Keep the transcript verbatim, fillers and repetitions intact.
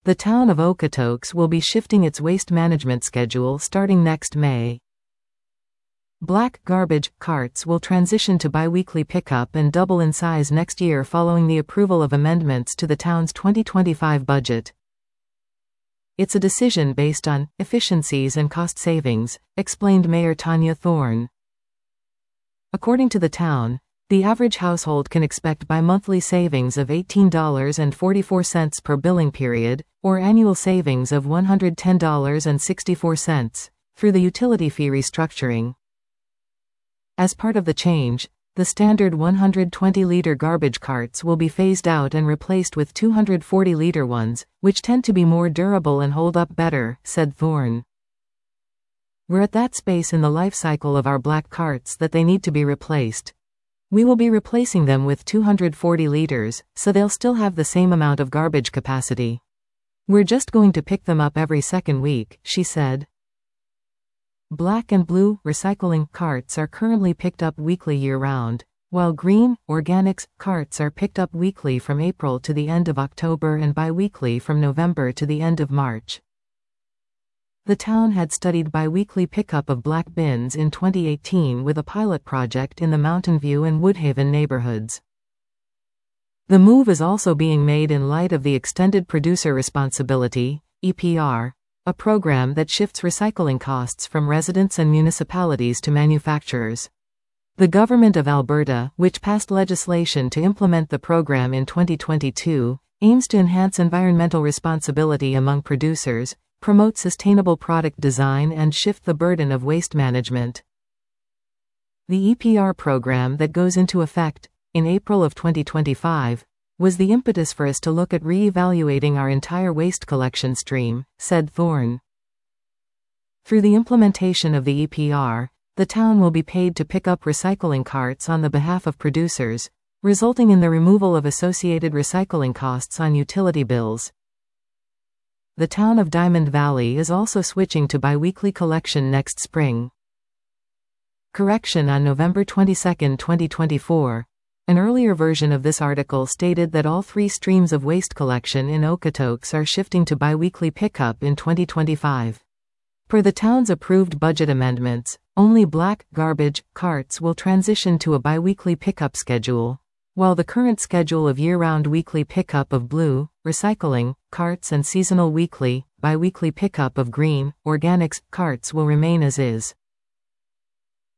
The town of Okotoks will be shifting its waste management schedule starting next May. Black garbage carts will transition to biweekly pickup and double in size next year following the approval of amendments to the town's twenty twenty-five budget. It's a decision based on efficiencies and cost savings, explained Mayor Tanya Thorne. According to the town, the average household can expect bi-monthly savings of eighteen dollars and forty-four cents per billing period, or annual savings of one hundred ten dollars and sixty-four cents, through the utility fee restructuring. As part of the change, the standard one hundred twenty liter garbage carts will be phased out and replaced with two hundred forty liter ones, which tend to be more durable and hold up better, said Thorne. We're at that space in the life cycle of our black carts that they need to be replaced. We will be replacing them with two hundred forty liters, so they'll still have the same amount of garbage capacity. We're just going to pick them up every second week, she said. Black and blue recycling carts are currently picked up weekly year-round, while green organics carts are picked up weekly from April to the end of October and bi-weekly from November to the end of March. The town had studied bi-weekly pickup of black bins in twenty eighteen with a pilot project in the Mountain View and Woodhaven neighborhoods. The move is also being made in light of the Extended Producer Responsibility, E P R, a program that shifts recycling costs from residents and municipalities to manufacturers. The Government of Alberta, which passed legislation to implement the program in twenty twenty-two, aims to enhance environmental responsibility among producers, promote sustainable product design and shift the burden of waste management. The E P R program that goes into effect in April of twenty twenty-five was the impetus for us to look at re-evaluating our entire waste collection stream, said Thorne. Through the implementation of the E P R, the town will be paid to pick up recycling carts on the behalf of producers, resulting in the removal of associated recycling costs on utility bills. The town of Diamond Valley is also switching to biweekly collection next spring. Correction: on November twenty-second, twenty twenty-four, an earlier version of this article stated that all three streams of waste collection in Okotoks are shifting to biweekly pickup in twenty twenty-five. Per the town's approved budget amendments, only black garbage carts will transition to a biweekly pickup schedule, while the current schedule of year-round weekly pickup of blue recycling carts and seasonal weekly, biweekly pickup of green organics carts will remain as is.